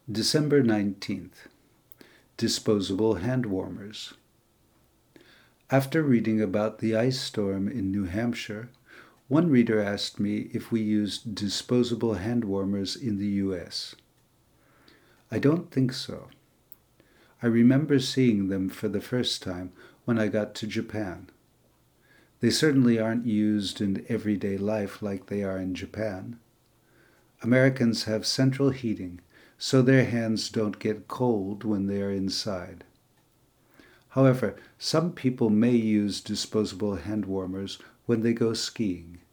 December 19th. Disposable hand warmers. After reading about the ice storm in New Hampshire, one reader asked me if we used disposable hand warmers in the US. I don't think so. I remember seeing them for the first time when I got to Japan. They certainly aren't used in everyday life like they are in Japan. Americans have central heating, so their hands don't get cold when they are inside. However, some people may use disposable hand warmers when they go skiing.